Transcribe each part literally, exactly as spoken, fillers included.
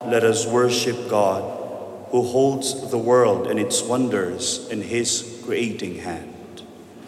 let us worship God, who holds the world and its wonders in his creating hand.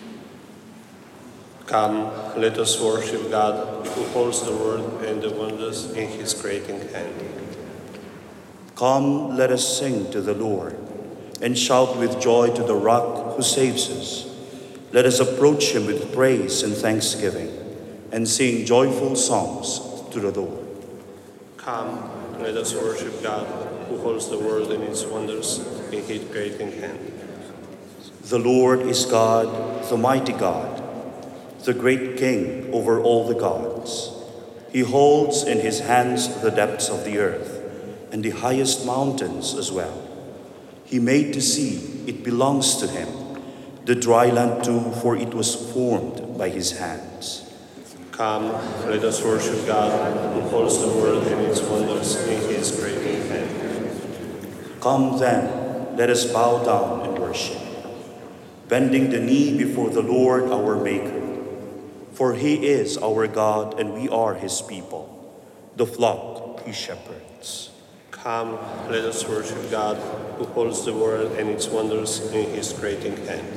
Come, let us worship God, who holds the world and the wonders in his creating hand. Come, let us sing to the Lord, and shout with joy to the rock who saves us. Let us approach him with praise and thanksgiving, and sing joyful songs to the Lord. Come, let us worship God, who holds the world and its wonders in his creating hand. The Lord is God, the mighty God, the great King over all the gods. He holds in his hands the depths of the earth, and the highest mountains as well. He made the sea, it belongs to him, the dry land too, for it was formed by his hands. Come, let us worship God, who holds the world and its wonders in his creating hand. Come then, let us bow down and worship, bending the knee before the Lord our Maker. For he is our God, and we are his people, the flock he shepherds. Come, let us worship God, who holds the world and its wonders in his creating hand.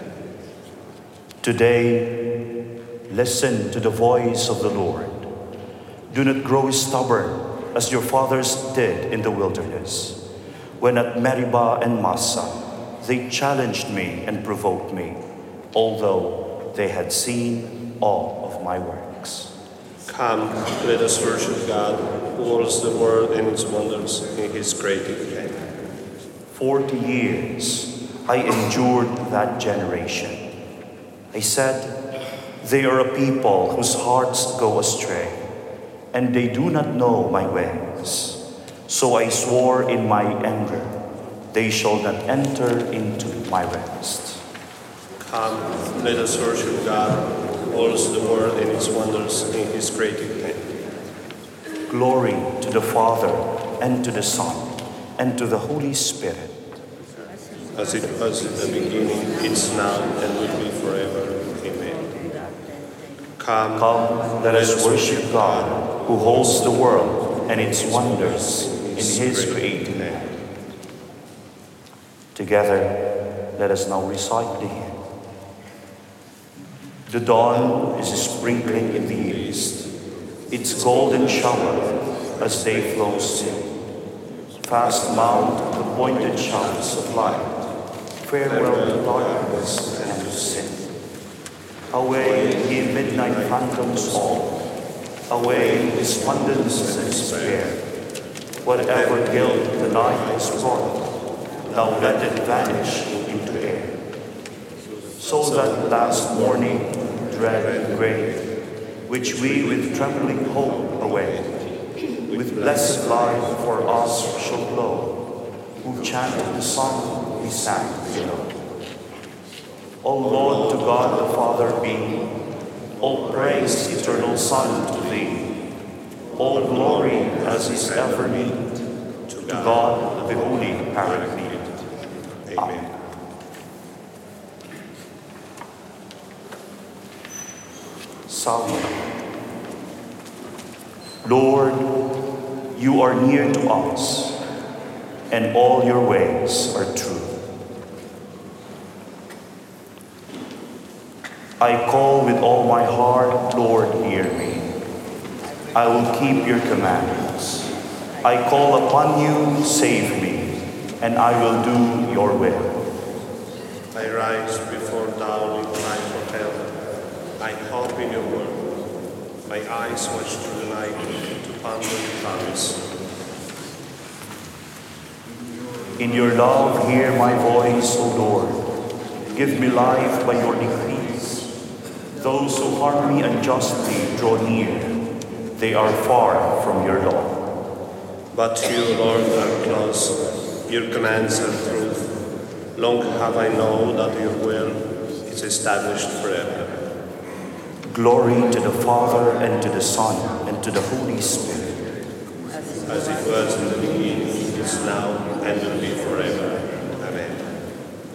Today, listen to the voice of the Lord. Do not grow stubborn as your fathers did in the wilderness, when at Meribah and Massah they challenged me and provoked me, although they had seen all of my works. Come, let us worship God, who holds the world and its wonders in his creating hand. Forty years I endured that generation. I said, they are a people whose hearts go astray, and they do not know my ways. So I swore in my anger, they shall not enter into my rest. Come, let us worship God, who holds the world and its wonders in his creating hand. Glory to the Father, and to the Son, and to the Holy Spirit. As it was in the beginning, it's now, and will be forever. Amen. Come, Come, let us worship God, who holds the world and its wonders in his creating hand. Together, let us now recite the hymn. The dawn is sprinkling in the east, its golden shower as day flows in. Fast mount the pointed shafts of light. Farewell to darkness and to sin. Away, ye midnight phantoms all. Away, despondence and despair. Whatever guilt the night has brought, now let it vanish into air. So that last morning, dread and grave, which we with trembling hope await, with blessed light for us shall glow, who chanted the song we sang below. O Lord, to God the Father be, all praise, eternal Son, to thee. All glory as is ever meet, to God the Holy Paraclete. Amen. Psalm. Lord, you are near to us, and all your ways are true. I call with all my heart, Lord, hear me. I will keep your commandments. I call upon you, save me, and I will do your will. I rise before dawn in cry for help. I hope in your word. My eyes watch through the night to ponder your promise. In your love, hear my voice, O Lord. Give me life by your decrees. Those who harm me unjustly draw near. They are far from your law. But you, Lord, are close. Your commands are truth. Long have I known that your will is established forever. Glory to the Father, and to the Son, and to the Holy Spirit. As it was in the beginning, is now, and will be forever. Amen.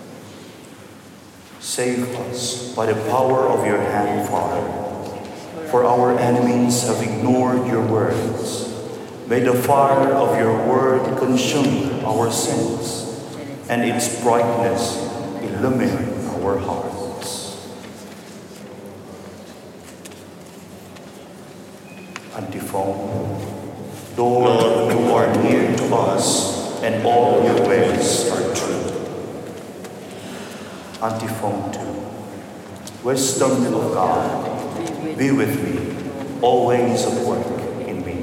Save us by the power of your hand, Father. For our enemies have ignored your words. May the fire of your word consume our sins, and its brightness illumine our hearts. Antiphon. Lord, you are near to us, and all your ways are true. Antiphon two. Wisdom of God, be with me, always at work in me.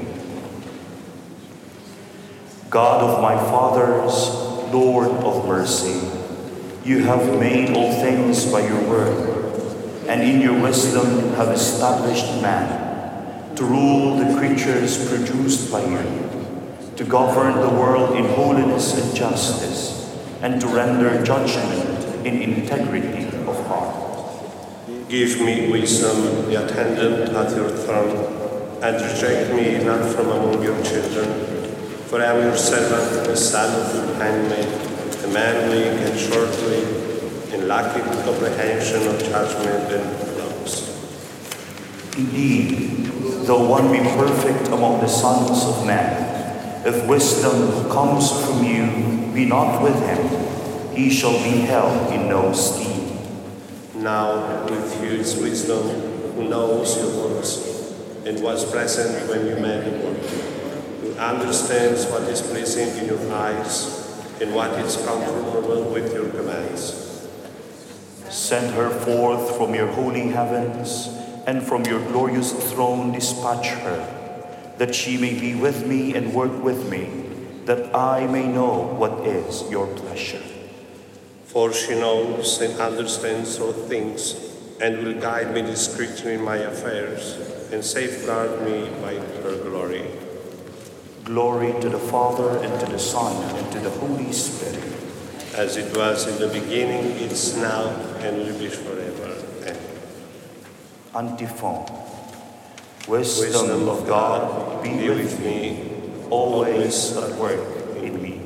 God of my fathers, Lord of mercy, you have made all things by your word, and in your wisdom have established man to rule the creatures produced by you, to govern the world in holiness and justice, and to render judgment in integrity of heart. Give me wisdom, the attendant at your throne, and reject me not from among your children. For I am your servant, the son of your handmaid, a man weak and short-lived, and lacking comprehension of judgment and laws. Indeed, though one be perfect among the sons of men, if wisdom comes from you be not with him, he shall be held in no esteem. Now, with you is wisdom, who knows your works, and was present when you made the world, who understands what is pleasing in your eyes, and what is comfortable with your commands. Send her forth from your holy heavens, and from your glorious throne dispatch her, that she may be with me and work with me, that I may know what is your pleasure. For she knows and understands all things, and will guide me discreetly in my affairs, and safeguard me by her glory. Glory to the Father, and to the Son, and to the Holy Spirit. As it was in the beginning, it's now, and will be forever. Amen. Antiphon. Wisdom, Wisdom of God, be, be with me, always at work in me.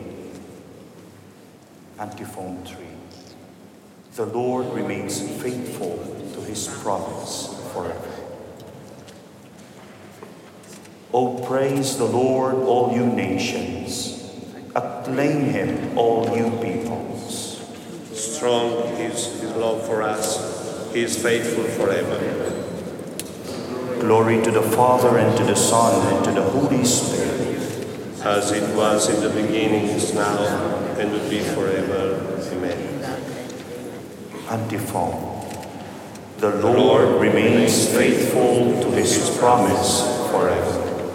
Antiphon three. The Lord remains faithful to his promise forever. O praise the Lord, all you nations. Acclaim him, all you peoples. Strong is his love for us. He is faithful forever. Glory to the Father, and to the Son, and to the Holy Spirit. As it was in the beginning, is now, and will be forever. Amen. Antiphon. The Lord remains faithful to his promise forever.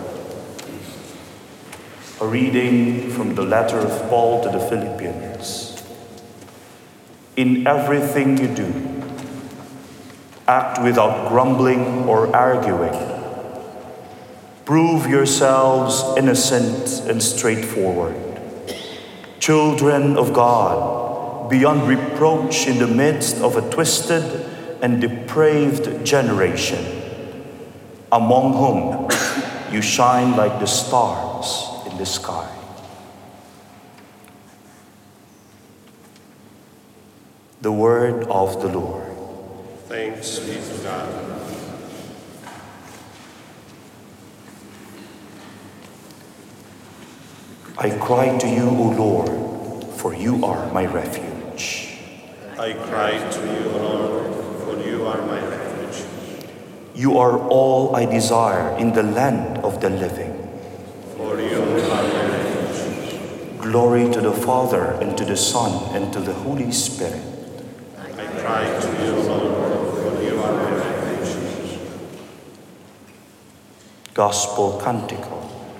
A reading from the letter of Paul to the Philippians. In everything you do, act without grumbling or arguing. Prove yourselves innocent and straightforward, children of God, beyond reproach in the midst of a twisted and depraved generation, among whom you shine like the stars in the sky. The word of the Lord. Thanks be to God. I cry to you, O Lord, for you are my refuge. I cry to you, O Lord, for you are my refuge. You are all I desire in the land of the living. For you are my refuge. Glory to the Father, and to the Son, and to the Holy Spirit. I cry to you, O Lord, for you are my refuge. Gospel Canticle.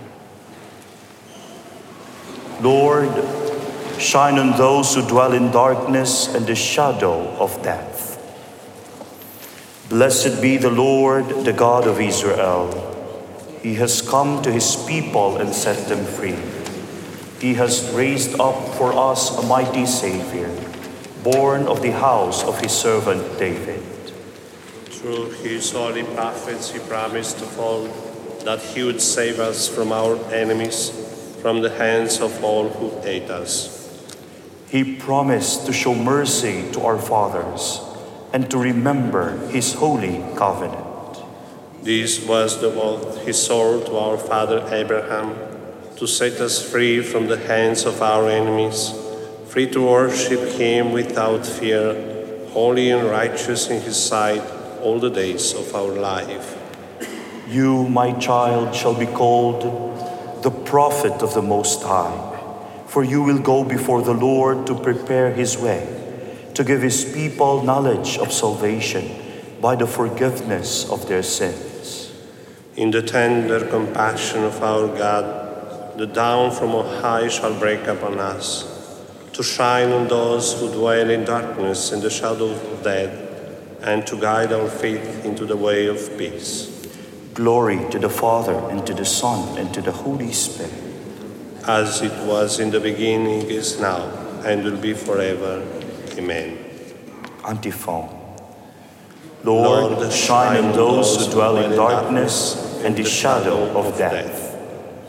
Lord, shine on those who dwell in darkness and the shadow of death. Blessed be the Lord, the God of Israel. He has come to his people and set them free. He has raised up for us a mighty Savior, born of the house of his servant David. Through his holy prophets he promised of old that he would save us from our enemies, from the hands of all who hate us. He promised to show mercy to our fathers and to remember his holy covenant. This was the oath he swore to our father Abraham, to set us free from the hands of our enemies, free to worship him without fear, holy and righteous in his sight all the days of our life. You, my child, shall be called the prophet of the Most High, for you will go before the Lord to prepare his way, to give his people knowledge of salvation by the forgiveness of their sins. In the tender compassion of our God, the dawn from on high shall break upon us, to shine on those who dwell in darkness and the shadow of death, and to guide our feet into the way of peace. Glory to the Father, and to the Son, and to the Holy Spirit. As it was in the beginning, is now, and will be forever. Amen. Antiphon. Lord, Lord shine on those who dwell in darkness and the shadow of death.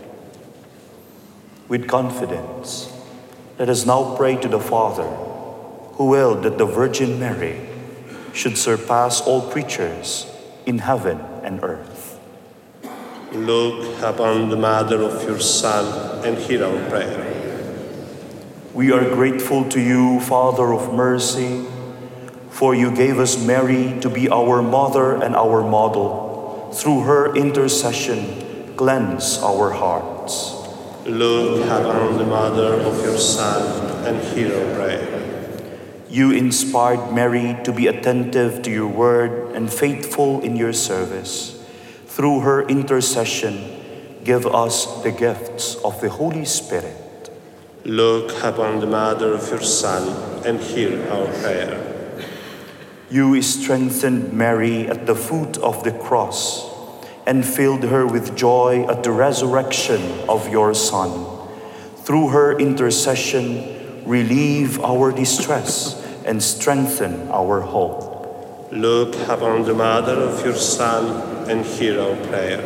With confidence, let us now pray to the Father, who willed that the Virgin Mary should surpass all creatures in heaven and earth. Look upon the mother of your Son and hear our prayer. We are grateful to you, Father of mercy, for you gave us Mary to be our mother and our model. Through her intercession, cleanse our hearts. Look upon the mother of your Son and hear our prayer. You inspired Mary to be attentive to your word and faithful in your service. Through her intercession, give us the gifts of the Holy Spirit. Look upon the mother of your Son and hear our prayer. You strengthened Mary at the foot of the cross and filled her with joy at the resurrection of your Son. Through her intercession, relieve our distress and strengthen our hope. Look upon the mother of your Son and hear our prayer.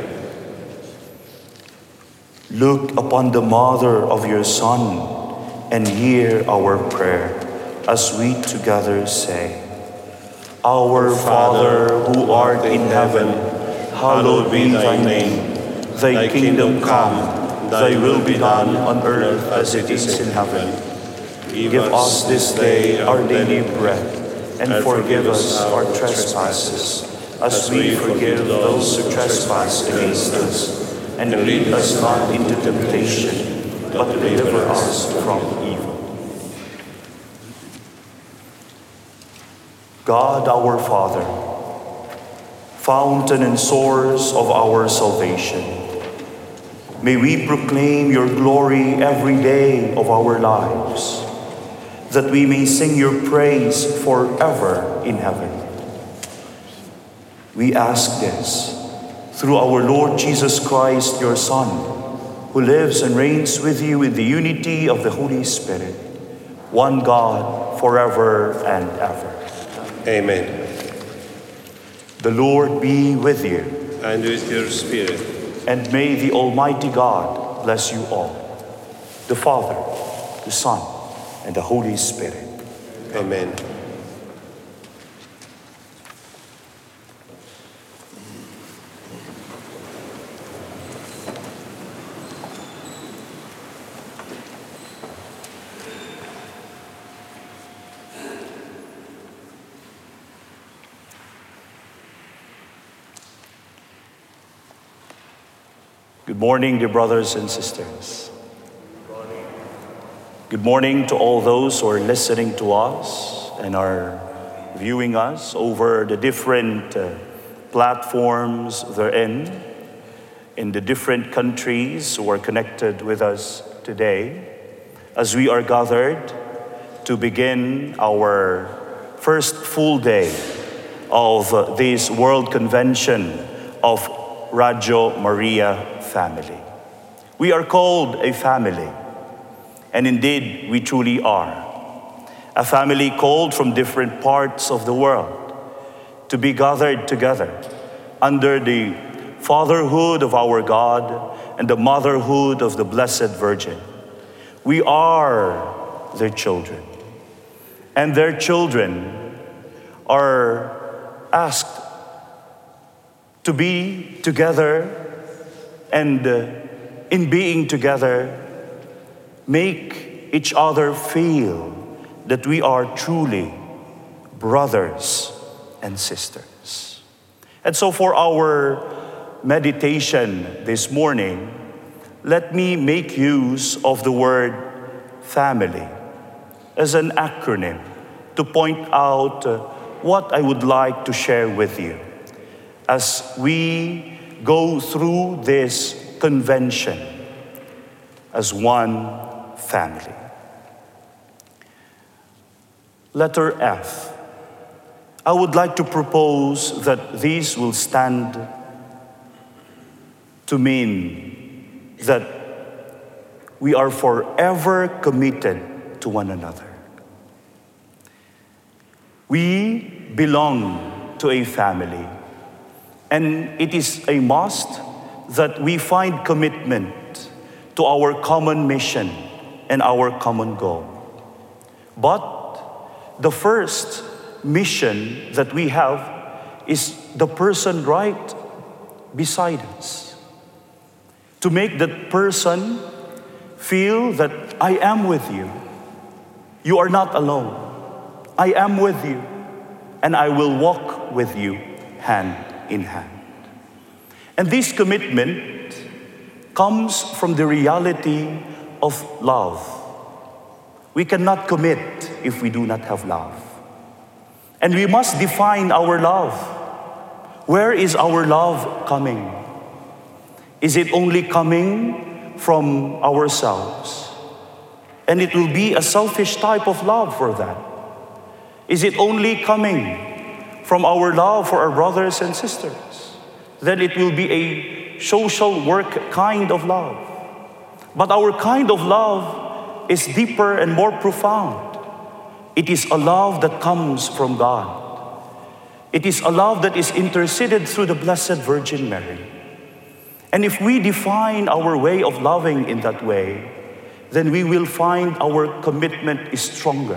Look upon the mother of your Son and hear our prayer, as we together say, Our Father, who art in heaven, hallowed be thy name. Thy kingdom come, thy will be done on earth as it is in heaven. Give us this day our daily bread, and forgive us our trespasses, as we forgive those who trespass against us. And lead us not into temptation, but deliver us from evil. God our Father, fountain and source of our salvation, may we proclaim your glory every day of our lives, that we may sing your praise forever in heaven. We ask this through our Lord Jesus Christ, your Son, who lives and reigns with you in the unity of the Holy Spirit, one God, forever and ever. Amen. The Lord be with you. And with your spirit. And may the Almighty God bless you all, the Father, the Son, and the Holy Spirit. Amen. Good morning, dear brothers and sisters. Good morning to all those who are listening to us and are viewing us over the different uh, platforms they're in, in the different countries who are connected with us today, as we are gathered to begin our first full day of uh, this World Convention of Radio Maria Family. We are called a family, and indeed we truly are. A family called from different parts of the world to be gathered together under the fatherhood of our God and the motherhood of the Blessed Virgin. We are their children, and their children are asked to be together and uh, in being together, make each other feel that we are truly brothers and sisters. And so for our meditation this morning, let me make use of the word family as an acronym to point out uh, what I would like to share with you as we go through this convention as one family. Letter F. I would like to propose that these will stand to mean that we are forever committed to one another. We belong to a family, and it is a must that we find commitment to our common mission and our common goal. But the first mission that we have is the person right beside us. To make that person feel that I am with you. You are not alone. I am with you, and I will walk with you hand in hand. And this commitment comes from the reality of love. We cannot commit if we do not have love. And we must define our love. Where is our love coming? Is it only coming from ourselves? And it will be a selfish type of love for that. Is it only coming from our love for our brothers and sisters? Then it will be a social work kind of love. But our kind of love is deeper and more profound. It is a love that comes from God. It is a love that is interceded through the Blessed Virgin Mary. And if we define our way of loving in that way, then we will find our commitment is stronger.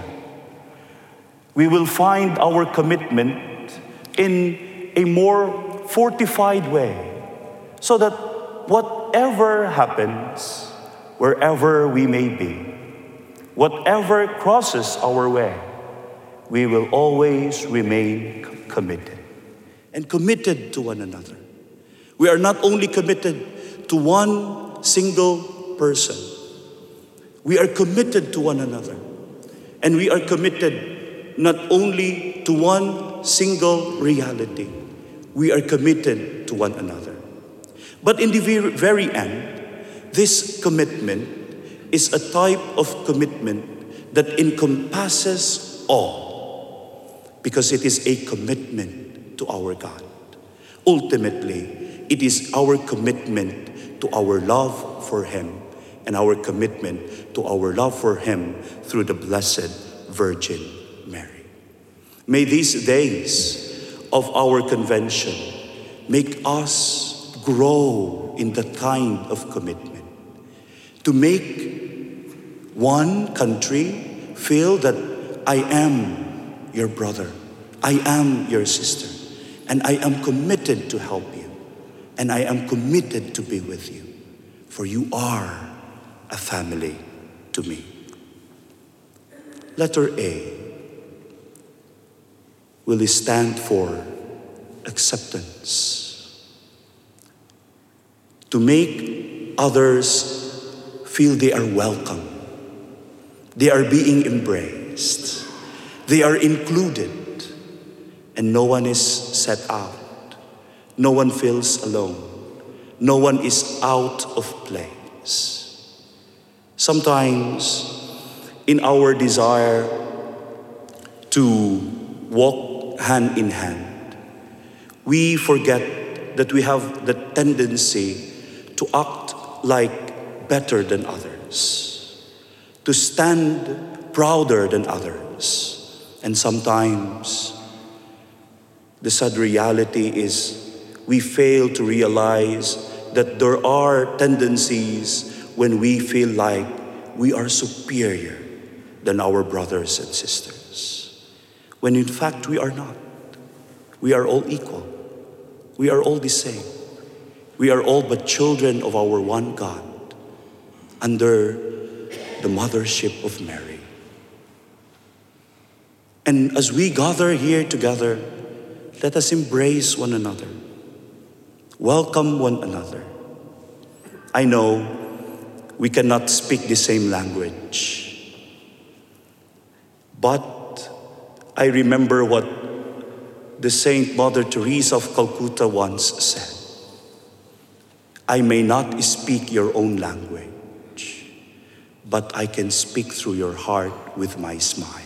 We will find our commitment in a more fortified way, so that whatever happens, wherever we may be, whatever crosses our way, we will always remain committed. And committed to one another. We are not only committed to one single person. We are committed to one another. And we are committed not only to one single reality. We are committed to one another. But in the very end, this commitment is a type of commitment that encompasses all, because it is a commitment to our God. Ultimately, it is our commitment to our love for Him and our commitment to our love for Him through the Blessed Virgin Mary. May these days of our convention make us grow in that kind of commitment, to make one country feel that I am your brother, I am your sister, and I am committed to help you, and I am committed to be with you, for you are a family to me. Letter A will stand for acceptance. To make others feel they are welcome. They are being embraced. They are included. And no one is set out. No one feels alone. No one is out of place. Sometimes, in our desire to walk hand in hand, we forget that we have the tendency to act like better than others, to stand prouder than others. And sometimes, the sad reality is we fail to realize that there are tendencies when we feel like we are superior than our brothers and sisters, when in fact we are not. We are all equal. We are all the same. We are all but children of our one God. under the mothership of Mary. And as we gather here together, let us embrace one another, welcome one another. I know we cannot speak the same language, but I remember what the Saint Mother Teresa of Calcutta once said. I may not speak your own language, but I can speak through your heart with my smile.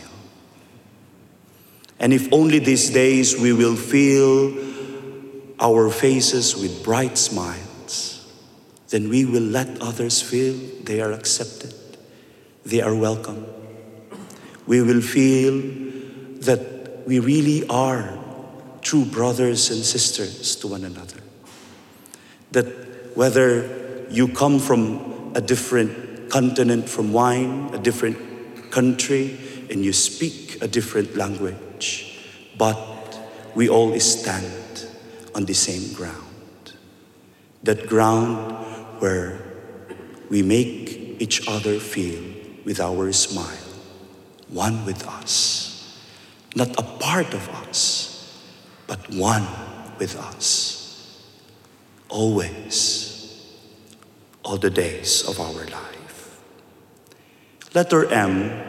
And if only these days we will fill our faces with bright smiles, then we will let others feel they are accepted, they are welcome. We will feel that we really are true brothers and sisters to one another. That whether you come from a different continent from wine, a different country, and you speak a different language, but we all stand on the same ground. That ground where we make each other feel with our smile, one with us, not a part of us, but one with us, always, all the days of our life. Letter M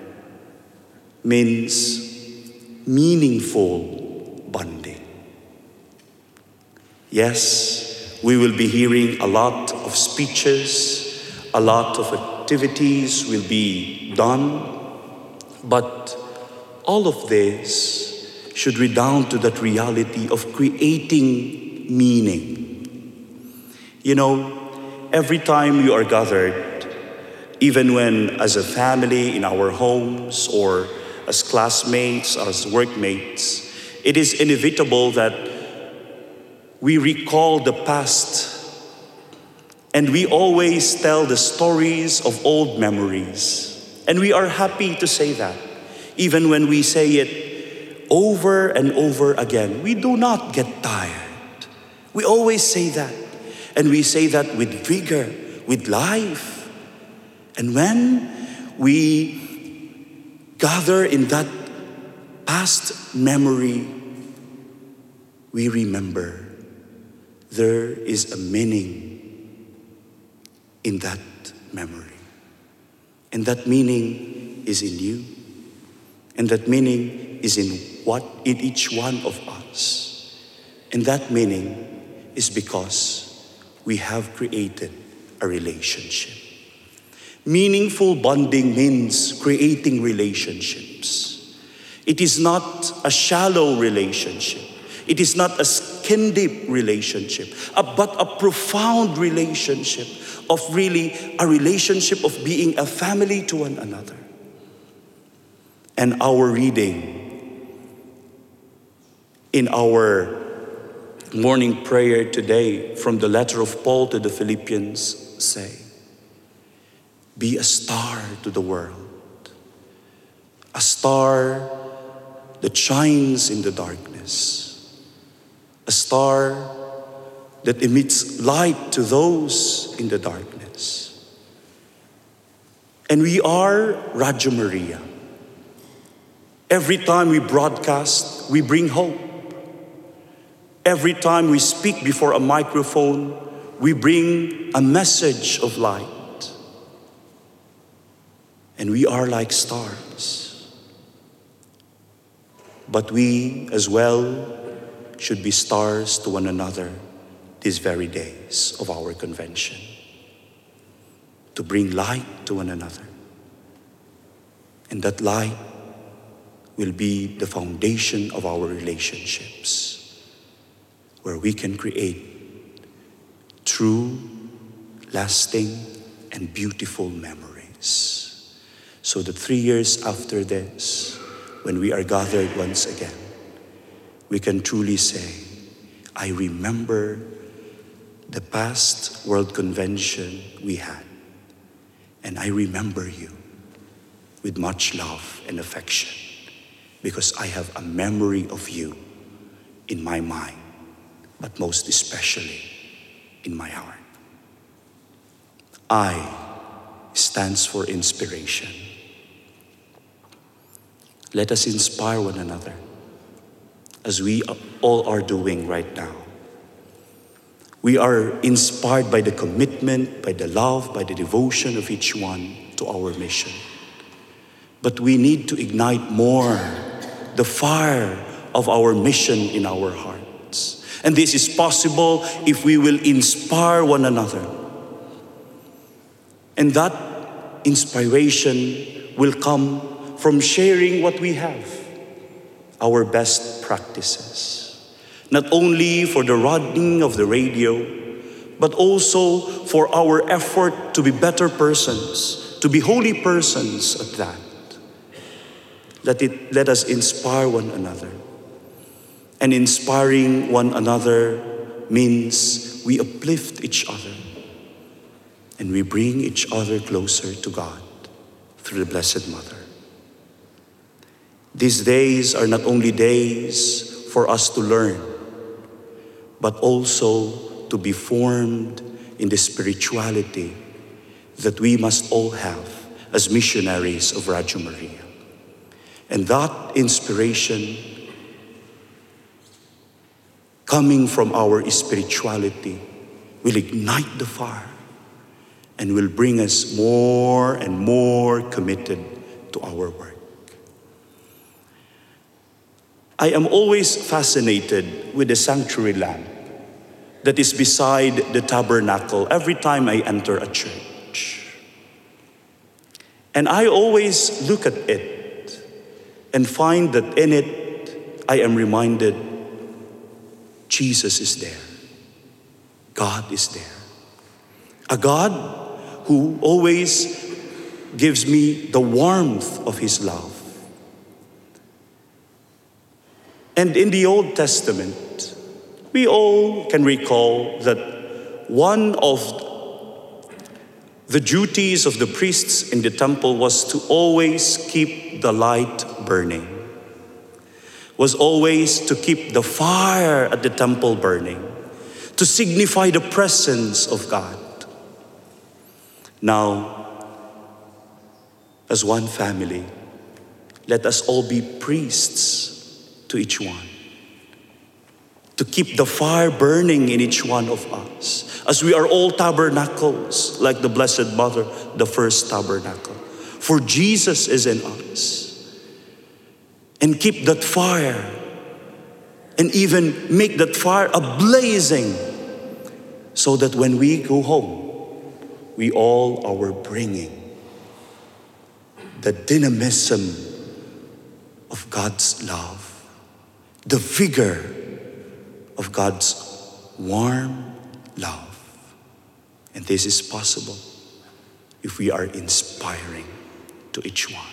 means meaningful bonding. Yes, we will be hearing a lot of speeches, a lot of activities will be done, but all of this should redound to that reality of creating meaning. You know, every time you are gathered, even when as a family in our homes or as classmates, as workmates, it is inevitable that we recall the past and we always tell the stories of old memories. And we are happy to say that. Even when we say it over and over again, we do not get tired. We always say that. And we say that with vigor, with life. And when we gather in that past memory, we remember there is a meaning in that memory. And that meaning is in you. And that meaning is in what in each one of us. And that meaning is because we have created a relationship. Meaningful bonding means creating relationships. It is not a shallow relationship. It is not a skin-deep relationship, but a profound relationship of really a relationship of being a family to one another. And our reading in our morning prayer today from the letter of Paul to the Philippians say, be a star to the world, a star that shines in the darkness, a star that emits light to those in the darkness. And we are Radio Maria. Every time we broadcast, we bring hope. Every time we speak before a microphone, we bring a message of light. And we are like stars. But we as well should be stars to one another these very days of our convention. To bring light to one another. And that light will be the foundation of our relationships, where we can create true, lasting, and beautiful memories. So that three years after this, when we are gathered once again, we can truly say, I remember the past World Convention we had, and I remember you with much love and affection, because I have a memory of you in my mind, but most especially in my heart. I stands for inspiration. Let us inspire one another as we all are doing right now. We are inspired by the commitment, by the love, by the devotion of each one to our mission. But we need to ignite more the fire of our mission in our hearts. And this is possible if we will inspire one another. And that inspiration will come from sharing what we have, our best practices. Not only for the running of the radio, but also for our effort to be better persons, to be holy persons at that. Let it, let us inspire one another. And inspiring one another means we uplift each other and we bring each other closer to God through the Blessed Mother. These days are not only days for us to learn, but also to be formed in the spirituality that we must all have as missionaries of Radyo Maria. And that inspiration coming from our spirituality will ignite the fire and will bring us more and more committed to our work. I am always fascinated with the sanctuary lamp that is beside the tabernacle every time I enter a church. And I always look at it and find that in it I am reminded Jesus is there. God is there. A God who always gives me the warmth of His love. And in the Old Testament, we all can recall that one of the duties of the priests in the temple was to always keep the light burning, was always to keep the fire at the temple burning, to signify the presence of God. Now, as one family, let us all be priests to each one, to keep the fire burning in each one of us, as we are all tabernacles, like the Blessed Mother, the first tabernacle. For Jesus is in us. And keep that fire, and even make that fire a-blazing, so that when we go home, we all are bringing the dynamism of God's love, the vigor of God's warm love. And this is possible if we are inspiring to each one.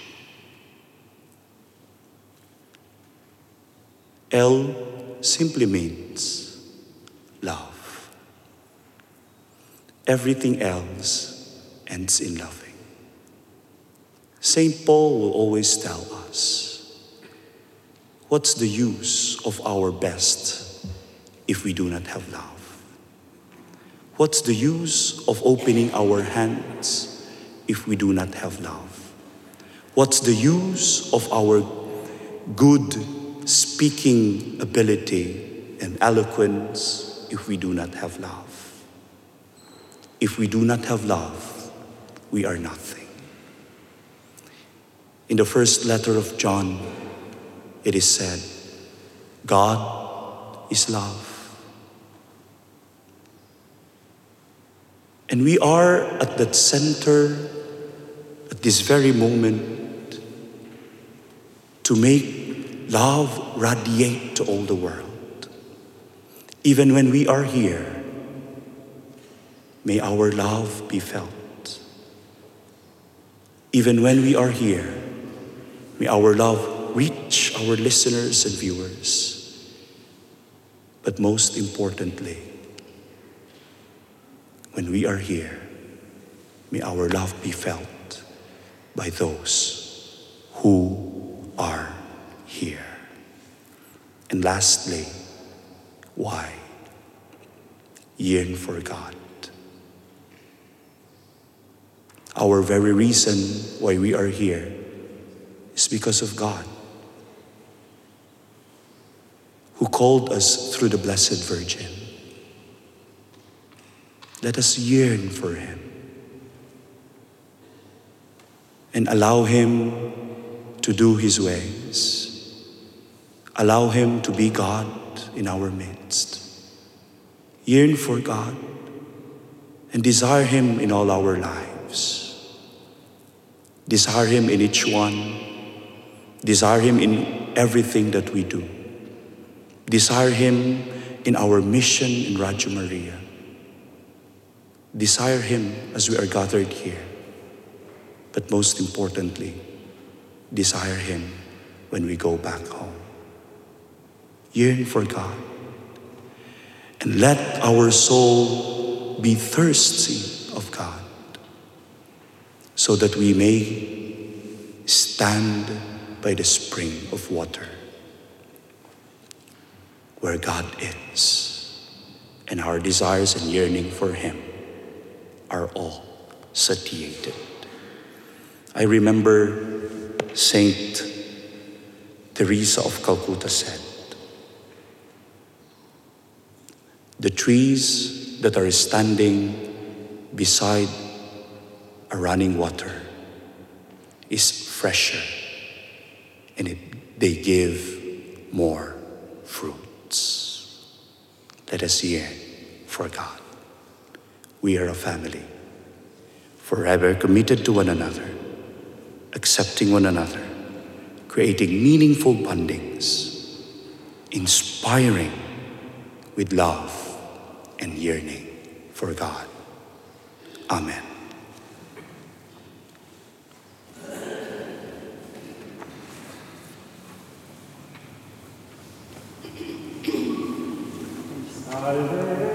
L simply means love. Everything else ends in loving. Saint Paul will always tell us, what's the use of our best if we do not have love? What's the use of opening our hands if we do not have love? What's the use of our good speaking ability and eloquence if we do not have love? If we do not have love, we are nothing. In the first letter of John, it is said, God is love. And we are at that center, at this very moment, to make love radiate to all the world. Even when we are here, may our love be felt. Even when we are here, may our love reach our listeners and viewers. But most importantly, when we are here, may our love be felt by those who are here. And lastly, why? Yearn for God. Our very reason why we are here is because of God, who called us through the Blessed Virgin. Let us yearn for him and allow him to do his ways. Allow him to be God in our midst. Yearn for God and desire him in all our lives. Desire him in each one. Desire him in everything that we do. Desire him in our mission in Radio Maria. Desire him as we are gathered here. But most importantly, desire him when we go back home. Yearn for God. And let our soul be thirsty of God, so that we may stand by the spring of water where God is, and our desires and yearning for him are all satiated. I remember Saint Teresa of Calcutta said, "The trees that are standing beside a running water is fresher, and it, they give more fruits." Let us yearn for God. We are a family, forever committed to one another, accepting one another, creating meaningful bondings, inspiring with love and yearning for God. Amen. Salve.